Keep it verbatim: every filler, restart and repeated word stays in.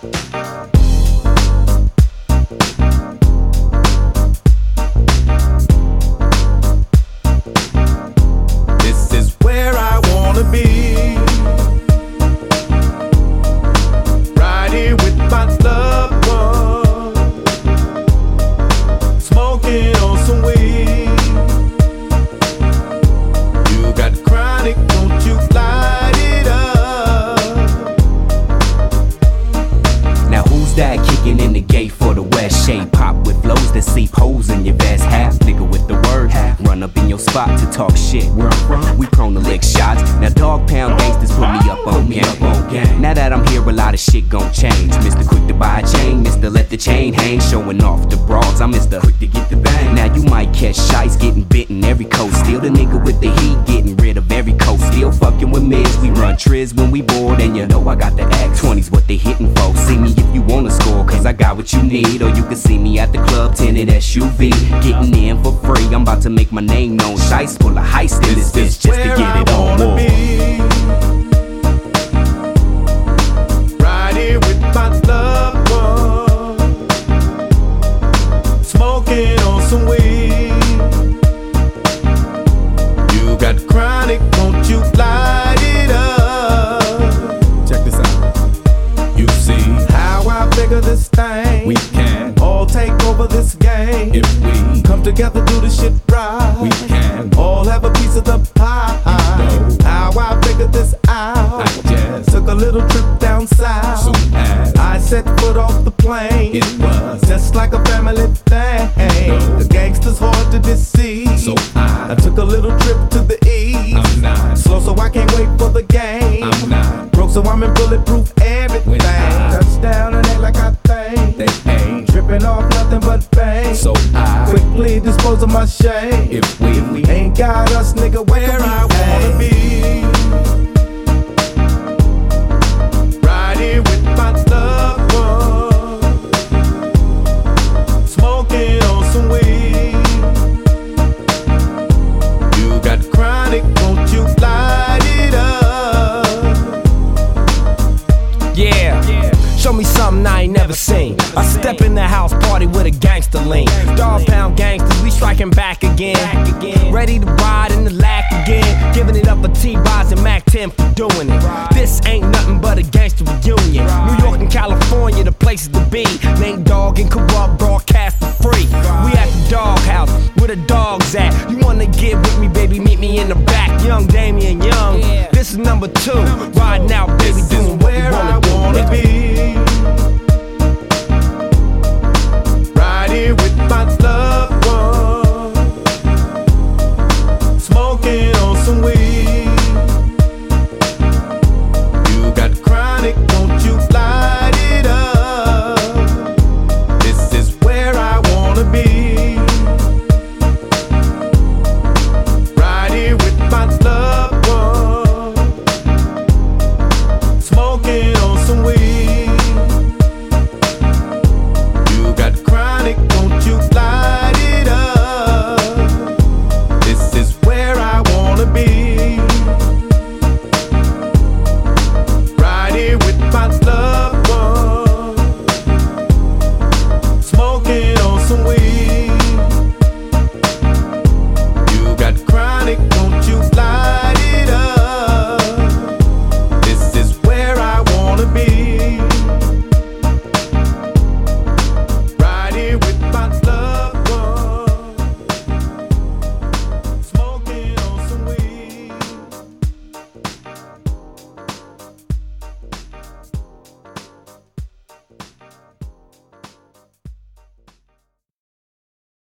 This is where I wanna be. Right here with my loved one, smoking on some weed. You got chronic, don't you light it up. Now who's that kicking in the gate for the West? Shade pop with flows that seep holes in your vest. Half nigga with the word, run up in your spot to talk shit. Where I'm from, we prone to lick shots. Now dog pound gangsters put me up on game. Now that I'm here, a lot of shit gon' change. Mister Quick to buy a chain, Mister Let the chain hang, showing off the broads. I'm Mister Quick to get the bang. Now you might catch shites getting bitten every coast. Still the nigga with the heat, getting rid of every coast. Still fucking with mids, we run triz when we bored, and you know I got the act. twenties what they hitting for. See me if you wanna score, cause I got what you need. Or you can see me at the club, tinted S U V, getting in for free. I'm about to make my name known. Shice full of heist in this bitch just to get it on war. Right here with my loved one, smoking on some weed. You got chronic, don't you light it up. Check this out. You see how I figure this thing. We can all take over this game if we come together, do the shit right. We can all have a piece of the pie. You know how I figured this out. I just took a little trip down south. Soon as I set foot off the plane, it was just like a family thing. You know the gangsters hard to deceive, so I, I took a little trip to the east. I'm not slow, so I can't wait for the game. I'm not broke, so I'm in bulletproof everything. Touchdown and act like I think they ain't tripping off nothing but fame. So I quickly dispose of my shame. If we, if we ain't got us, nigga, where I wanna be. Right here with my loved one, smoking on some weed. You got chronic, don't you light it up. Yeah, yeah. Show me something I ain't never seen. I step in the house party with a gangster lean. Dog pound gangsters, we striking back again. Ready to ride in the lack again. Giving it up for T-Boz and Mac ten for doing it. This ain't nothing but a gangster reunion. New York and California, the places to be. Nate Dogg and Corrupt broadcast for free. We at the doghouse, where the dogs at. You wanna get with me, baby, meet me in the back. Young Damian Young, this is number two. Riding out, baby, doing what we wanna do. Be